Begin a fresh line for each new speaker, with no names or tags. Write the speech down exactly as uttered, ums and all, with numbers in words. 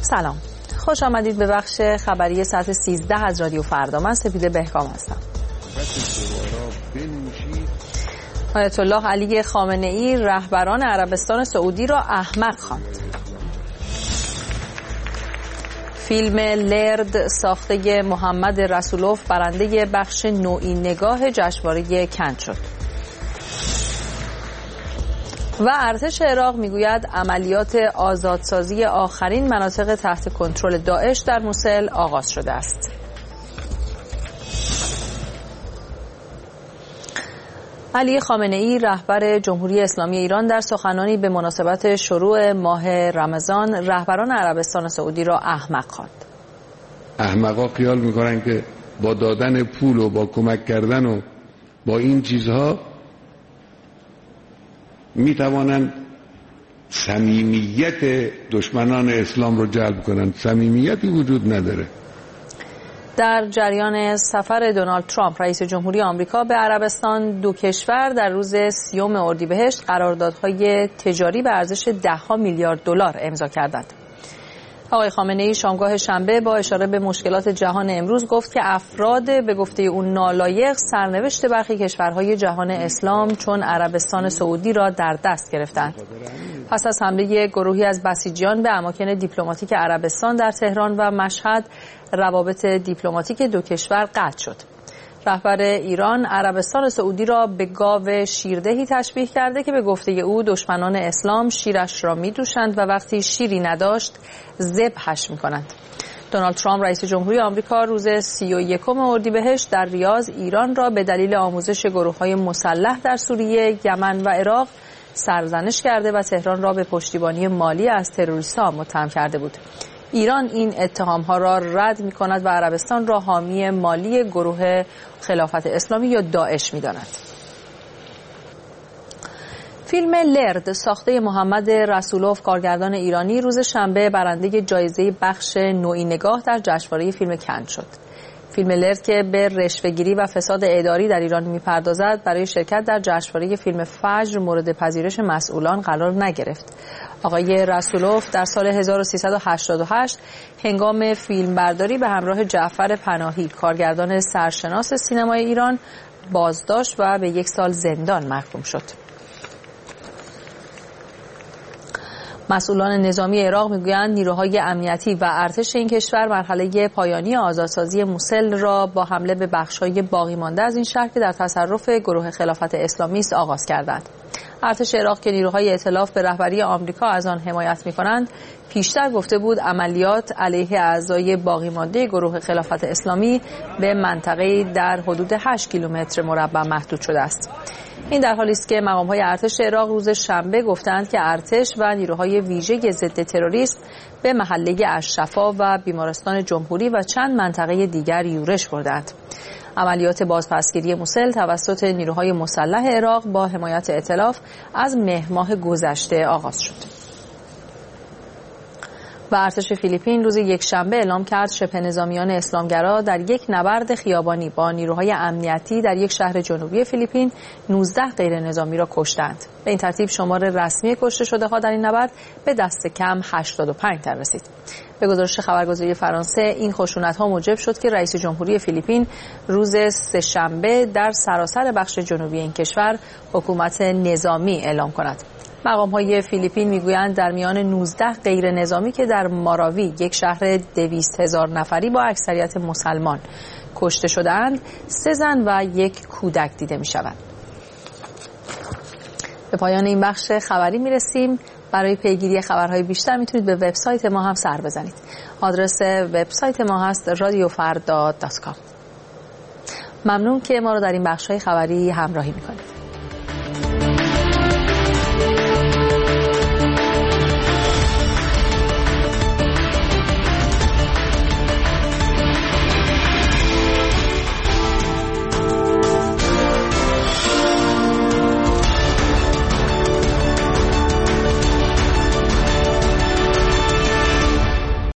سلام، خوش آمدید به بخش خبری ساعت سیزده از رادیو فردا. من سپیده بهکام هستم. آیت الله علی خامنه ای رهبران عربستان سعودی را احمق خواند. فیلم لرد ساخته محمد رسولوف برنده بخش نوعی نگاه جشنواره کن شد. و ارتش عراق میگوید عملیات آزادسازی آخرین مناطق تحت کنترل داعش در موصل آغاز شده است. علی خامنه ای رهبر جمهوری اسلامی ایران در سخنانی به مناسبت شروع ماه رمضان رهبران عربستان سعودی را احمق خواند.
احمقا خیال میکنن که با دادن پول و با کمک کردن و با این چیزها میتوانند صمیمیت دشمنان اسلام رو جلب کنند. صمیمیتی وجود نداره.
در جریان سفر دونالد ترامپ رئیس جمهوری آمریکا به عربستان، دو کشور در روز سیوم اردیبهشت قراردادهای تجاری به ارزش ده ها میلیارد دلار امضا کردند. آقای خامنه ای شامگاه شنبه با اشاره به مشکلات جهان امروز گفت که افراد به گفته او نالایق سرنوشت برخی کشورهای جهان اسلام چون عربستان سعودی را در دست گرفتند. پس از حمله گروهی از بسیجیان به اماکن دیپلماتیک عربستان در تهران و مشهد، روابط دیپلماتیک دو کشور قطع شد. رهبر ایران عربستان سعودی را به گاو شیردهی تشبیه کرده که به گفته او دشمنان اسلام شیرش را می‌دوشند و وقتی شیری نداشت ذبحش می‌کنند. دونالد ترامپ رئیس جمهوری آمریکا روز سی و یکم اردیبهشت در ریاض ایران را به دلیل آموزش گروه‌های مسلح در سوریه، یمن و عراق سرزنش کرده و تهران را به پشتیبانی مالی از تروریست‌ها متهم کرده بود. ایران این اتهام‌ها را رد می‌کند و عربستان را حامی مالی گروه خلافت اسلامی یا داعش می‌داند. فیلم لرد ساخته محمد رسولوف کارگردان ایرانی روز شنبه برنده جایزه بخش نوعی نگاه در جشنواره فیلم کن شد. فیلم لرد که به رشوه‌گیری و فساد اداری در ایران می‌پردازد برای شرکت در جشنواره فیلم فجر مورد پذیرش مسئولان قرار نگرفت. آقای رسولوف در سال هزار و سیصد و هشتاد و هشت هنگام فیلمبرداری به همراه جعفر پناهی کارگردان سرشناس سینمای ایران بازداشت و به یک سال زندان محکوم شد. مسئولان نظامی عراق میگویند نیروهای امنیتی و ارتش این کشور مرحله پایانی آزادسازی موصل را با حمله به بخش‌های باقی مانده از این شهر که در تصرف گروه خلافت اسلامی است آغاز کردند. ارتش عراق که نیروهای ائتلاف به رهبری آمریکا از آن حمایت می‌کنند، پیشتر گفته بود عملیات علیه اعضای باقی مانده گروه خلافت اسلامی به منطقه‌ای در حدود هشت کیلومتر مربع محدود شده است. این در حالی است که مقام‌های ارتش عراق روز شنبه گفتند که ارتش و نیروهای ویژه ضد تروریسم به محله الشفا و بیمارستان جمهوری و چند منطقه دیگر یورش بردند. عملیات بازپسگیری موصل توسط نیروهای مسلح عراق با حمایت ائتلاف از مهر ماه گذشته آغاز شد. و ارتش فیلیپین روز یکشنبه اعلام کرد شبه نظامیان اسلامگرا در یک نبرد خیابانی با نیروهای امنیتی در یک شهر جنوبی فیلیپین نوزده غیر نظامی را کشتند. به این ترتیب شمار رسمی کشته شده ها در این نبرد به دست کم هشتاد و پنج تن رسید. به گزارش خبرگزاری فرانسه این خشونت ها موجب شد که رئیس جمهوری فیلیپین روز سه‌شنبه در سراسر بخش جنوبی این کشور حکومت نظامی اعلام کند. مقام‌های فیلیپین میگویند در میان نوزده غیر نظامی که در ماراوی یک شهر دویست هزار نفری با اکثریت مسلمان کشته شده‌اند، سه زن و یک کودک دیده می‌شوند. به پایان این بخش خبری می‌رسیم. برای پیگیری خبرهای بیشتر میتونید به وبسایت ما هم سر بزنید. آدرس وبسایت ما هست رادیو فردا دات کام. ممنون که ما رو در این بخش‌های خبری همراهی می‌کنید.